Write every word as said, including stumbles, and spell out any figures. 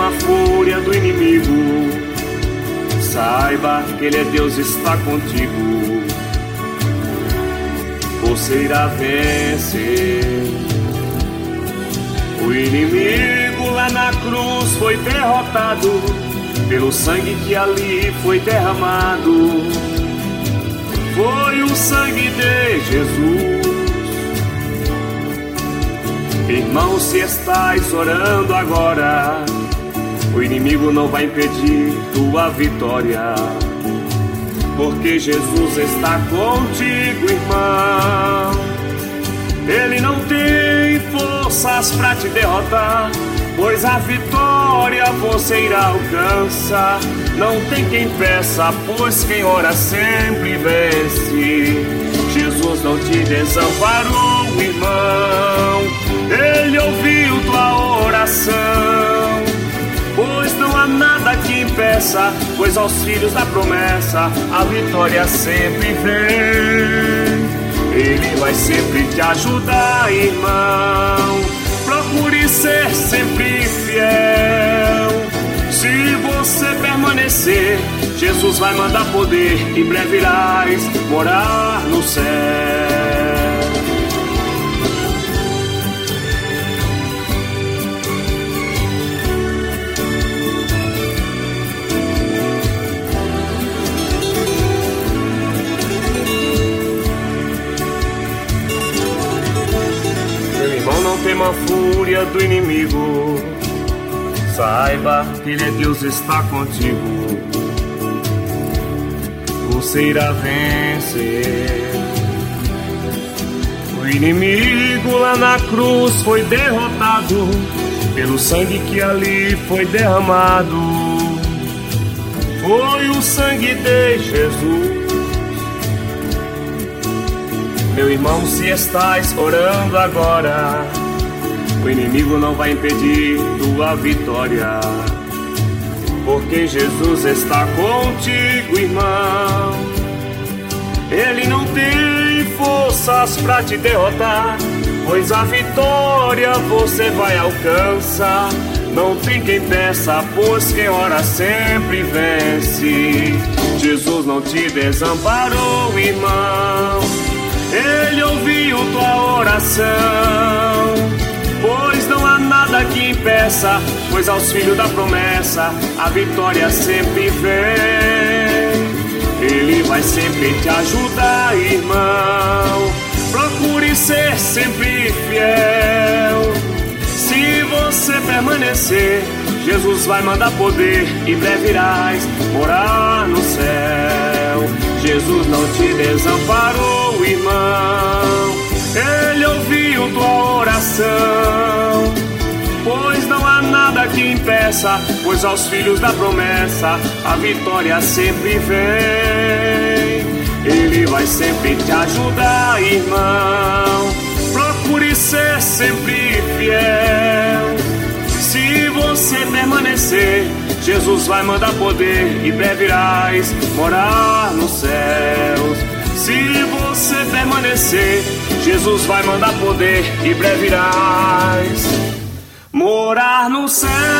tema a fúria do inimigo. Saiba que Ele é Deus, está contigo. Você irá vencer. O inimigo lá na cruz foi derrotado pelo sangue que ali foi derramado. Foi o sangue de Jesus. Irmão, se estás orando agora, o inimigo não vai impedir tua vitória, porque Jesus está contigo, irmão. Ele não tem forças pra te derrotar, pois a vitória você irá alcançar. Não tem quem peça, pois quem ora sempre vence. Jesus não te desamparou, irmão. Ele ouviu tua oração, pois não há nada que impeça, pois aos filhos da promessa a vitória sempre vem. Ele vai sempre te ajudar, irmão. Procure ser sempre fiel. Se você permanecer, Jesus vai mandar poder. Em breve irás morar no céu. Não tema a fúria do inimigo. Saiba que Ele é Deus, está contigo. Você irá vencer. O inimigo lá na cruz foi derrotado pelo sangue que ali foi derramado. Foi o sangue de Jesus. Meu irmão, se estás orando agora, o inimigo não vai impedir tua vitória, porque Jesus está contigo, irmão. Ele não tem forças pra te derrotar, pois a vitória você vai alcançar. Não tem quem peça, pois quem ora sempre vence. Jesus não te desamparou, irmão. Ele ouviu tua oração, pois não há nada que impeça, pois aos filhos da promessa a vitória sempre vem. Ele vai sempre te ajudar, irmão. Procure ser sempre fiel. Se você permanecer, Jesus vai mandar poder. Em breve irás morar no céu. Jesus não te desamparou, irmão. Ele ouviu tua oração, pois não há nada que impeça, pois aos filhos da promessa a vitória sempre vem. Ele vai sempre te ajudar, irmão. Procure ser sempre fiel. Se você permanecer, Jesus vai mandar poder. Em breve irás morar nos céus. Se você permanecer, Jesus vai mandar poder. Em breve irás morar no céu.